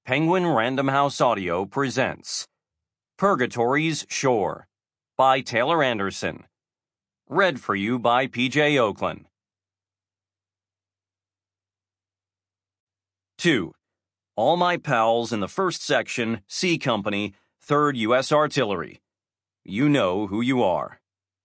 Penguin Random House Audio presents Purgatory's Shore by Taylor Anderson. Read for you by P.J. Oakland. 2. All my pals in the 1st Section, C Company, 3rd U.S. Artillery. You know who you are.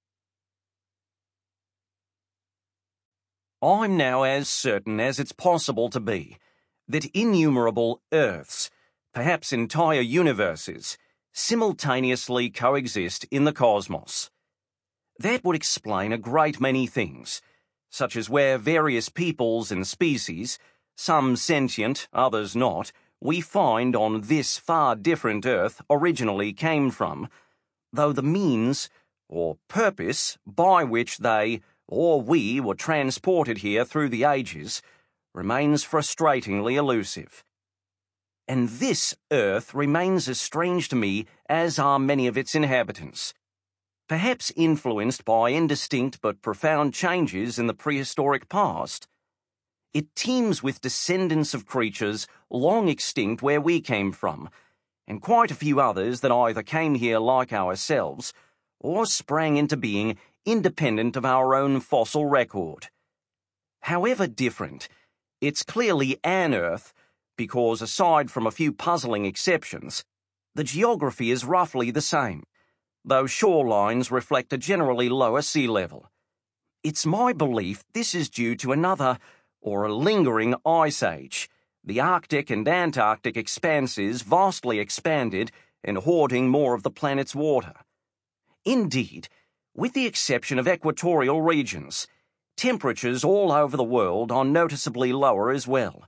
I'm now as certain as it's possible to be that innumerable Earths, perhaps entire universes, simultaneously coexist in the cosmos. That would explain a great many things, such as where various peoples and species, some sentient, others not, we find on this far different Earth originally came from, though the means, or purpose, by which they, or we, were transported here through the ages, remains frustratingly elusive. And this Earth remains as strange to me as are many of its inhabitants, perhaps influenced by indistinct but profound changes in the prehistoric past. It teems with descendants of creatures long extinct where we came from, and quite a few others that either came here like ourselves or sprang into being independent of our own fossil record. However different, it's clearly an Earth because, aside from a few puzzling exceptions, the geography is roughly the same, though shorelines reflect a generally lower sea level. It's my belief this is due to another, or a lingering, ice age, the Arctic and Antarctic expanses vastly expanded and hoarding more of the planet's water. Indeed, with the exception of equatorial regions, temperatures all over the world are noticeably lower as well.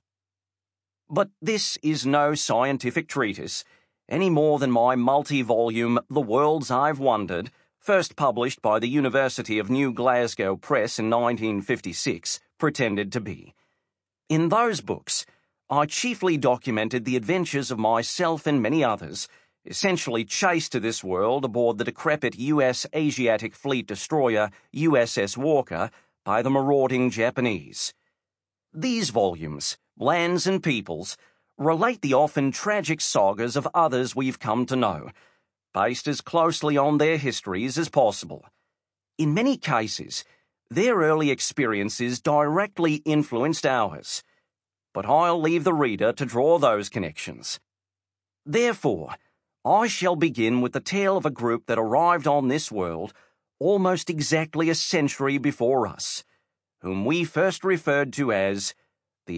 But this is no scientific treatise, any more than my multi-volume The Worlds I've Wondered, first published by the University of New Glasgow Press in 1956, pretended to be. In those books, I chiefly documented the adventures of myself and many others, essentially chased to this world aboard the decrepit U.S. Asiatic Fleet destroyer USS Walker by the marauding Japanese. These volumes, Lands and Peoples, relate the often tragic sagas of others we've come to know, based as closely on their histories as possible. In many cases, their early experiences directly influenced ours, but I'll leave the reader to draw those connections. Therefore, I shall begin with the tale of a group that arrived on this world almost exactly a century before us, whom we first referred to as the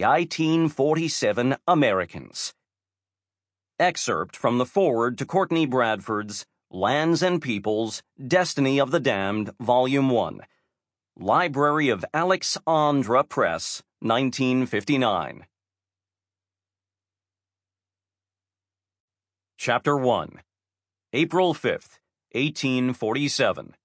1847 Americans. Excerpt from the foreword to Courtney Bradford's Lands and Peoples, Destiny of the Damned, Volume 1, Library of Alexandra Press, 1959. Chapter 1. April 5th, 1847.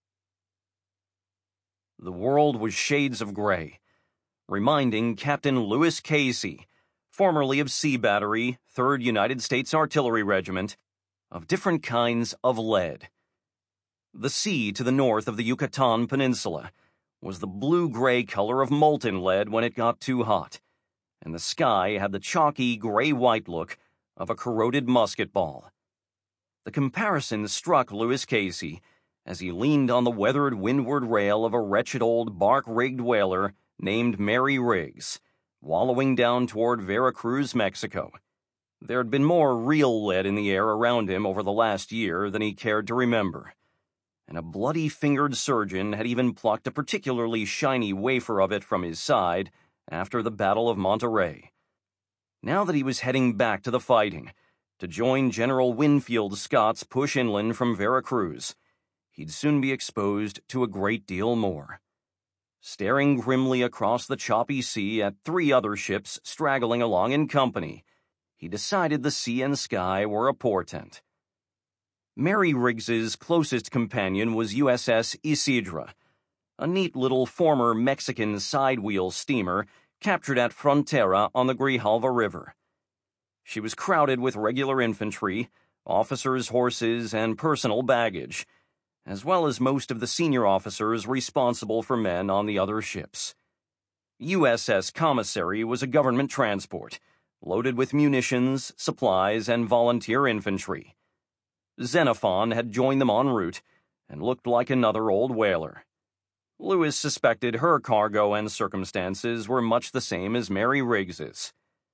The world was shades of gray, reminding Captain Lewis Casey, formerly of Sea Battery, 3rd United States Artillery Regiment, of different kinds of lead. The sea to the north of the Yucatan Peninsula was the blue-gray color of molten lead when it got too hot, and the sky had the chalky gray-white look of a corroded musket ball. The comparison struck Lewis Casey as he leaned on the weathered windward rail of a wretched old bark-rigged whaler named Mary Riggs, wallowing down toward Veracruz, Mexico. There had been more real lead in the air around him over the last year than he cared to remember, and a bloody-fingered surgeon had even plucked a particularly shiny wafer of it from his side after the Battle of Monterey. Now that he was heading back to the fighting, to join General Winfield Scott's push inland from Veracruz, he'd soon be exposed to a great deal more. Staring grimly across the choppy sea at 3 other ships straggling along in company, he decided the sea and sky were a portent. Mary Riggs's closest companion was USS Isidra, a neat little former Mexican sidewheel steamer captured at Frontera on the Grijalva River. She was crowded with regular infantry, officers' horses, and personal baggage, as well as most of the senior officers responsible for men on the other ships. USS Commissary was a government transport, loaded with munitions, supplies, and volunteer infantry. Xenophon had joined them en route and looked like another old whaler. Lewis suspected her cargo and circumstances were much the same as Mary Riggs's.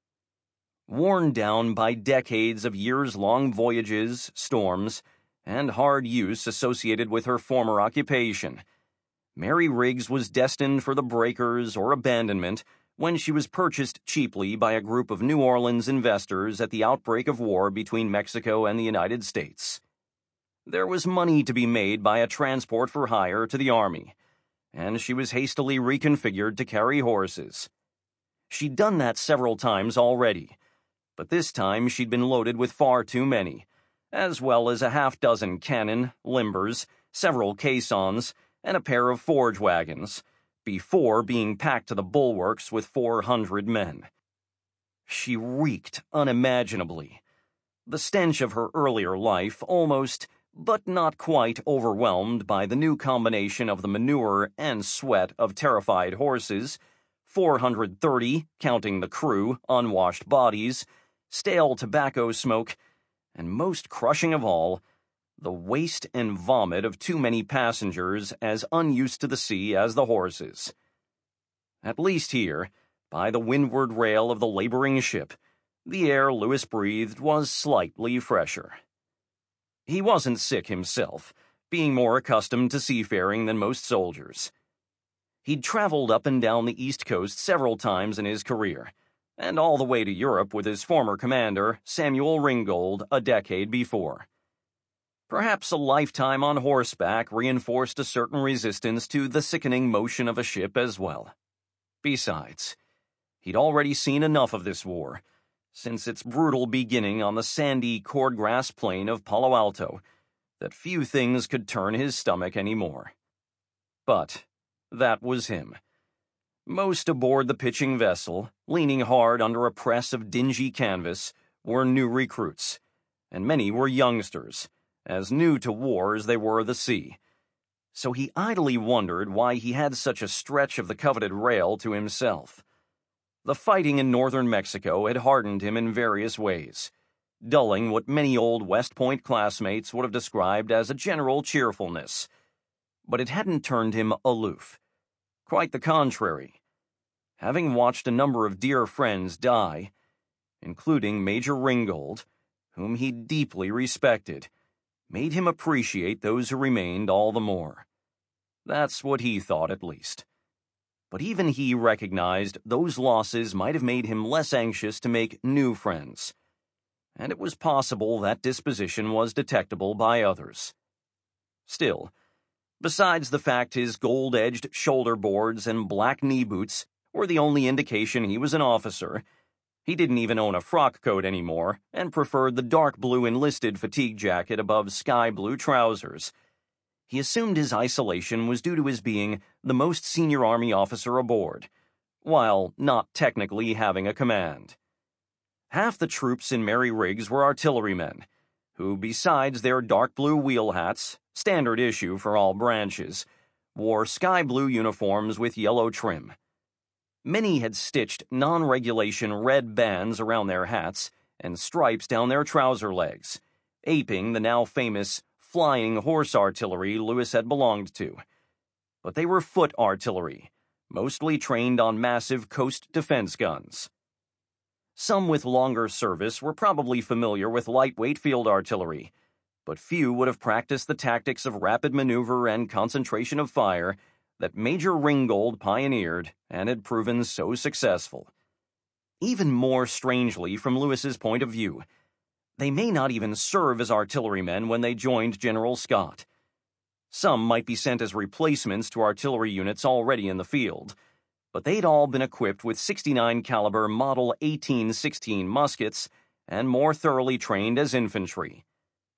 Worn down by decades of years-long voyages, storms, and hard use associated with her former occupation, Mary Riggs was destined for the breakers or abandonment when she was purchased cheaply by a group of New Orleans investors at the outbreak of war between Mexico and the United States. There was money to be made by a transport for hire to the Army, and she was hastily reconfigured to carry horses. She'd done that several times already, but this time she'd been loaded with far too many, as well as a half-dozen cannon, limbers, several caissons, and a pair of forge wagons, before being packed to the bulwarks with 400 men. She reeked unimaginably. The stench of her earlier life almost, but not quite, overwhelmed by the new combination of the manure and sweat of terrified horses, 430, counting the crew, unwashed bodies, stale tobacco smoke, and most crushing of all, the waste and vomit of too many passengers as unused to the sea as the horses. At least here, by the windward rail of the laboring ship, the air Lewis breathed was slightly fresher. He wasn't sick himself, being more accustomed to seafaring than most soldiers. He'd traveled up and down the East Coast several times in his career, and all the way to Europe with his former commander, Samuel Ringgold, a decade before. Perhaps a lifetime on horseback reinforced a certain resistance to the sickening motion of a ship as well. Besides, he'd already seen enough of this war, since its brutal beginning on the sandy cordgrass plain of Palo Alto, that few things could turn his stomach anymore. But that was him. Most aboard the pitching vessel, leaning hard under a press of dingy canvas, were new recruits, and many were youngsters, as new to war as they were the sea. So he idly wondered why he had such a stretch of the coveted rail to himself. The fighting in northern Mexico had hardened him in various ways, dulling what many old West Point classmates would have described as a general cheerfulness. But it hadn't turned him aloof. Quite the contrary. Having watched a number of dear friends die, including Major Ringgold, whom he deeply respected, made him appreciate those who remained all the more. That's what he thought, at least. But even he recognized those losses might have made him less anxious to make new friends, and it was possible that disposition was detectable by others. Still, besides the fact his gold-edged shoulder boards and black knee boots were the only indication he was an officer, he didn't even own a frock coat anymore and preferred the dark blue enlisted fatigue jacket above sky blue trousers. He assumed his isolation was due to his being the most senior Army officer aboard, while not technically having a command. Half the troops in Mary Riggs were artillerymen, who, besides their dark blue wheel hats, standard issue for all branches, wore sky blue uniforms with yellow trim. Many had stitched non-regulation red bands around their hats and stripes down their trouser legs, aping the now famous flying horse artillery Lewis had belonged to. But they were foot artillery, mostly trained on massive coast defense guns. Some with longer service were probably familiar with lightweight field artillery, but few would have practiced the tactics of rapid maneuver and concentration of fire that Major Ringgold pioneered and had proven so successful. Even more strangely from Lewis's point of view, they may not even serve as artillerymen when they joined General Scott. Some might be sent as replacements to artillery units already in the field, but they'd all been equipped with 69 caliber Model 1816 muskets and more thoroughly trained as infantry.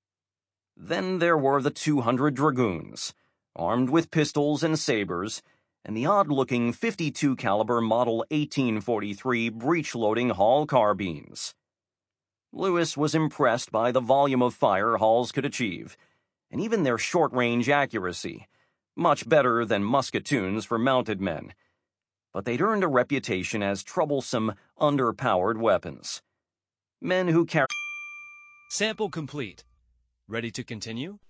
Then there were the 200 dragoons, armed with pistols and sabers, and the odd-looking 52 caliber Model 1843 breech-loading Hall carbines. Lewis was impressed by the volume of fire Halls could achieve, and even their short-range accuracy, much better than musketoons for mounted men. but they'd earned a reputation as troublesome, underpowered weapons. Men who carry... Sample complete. Ready to continue?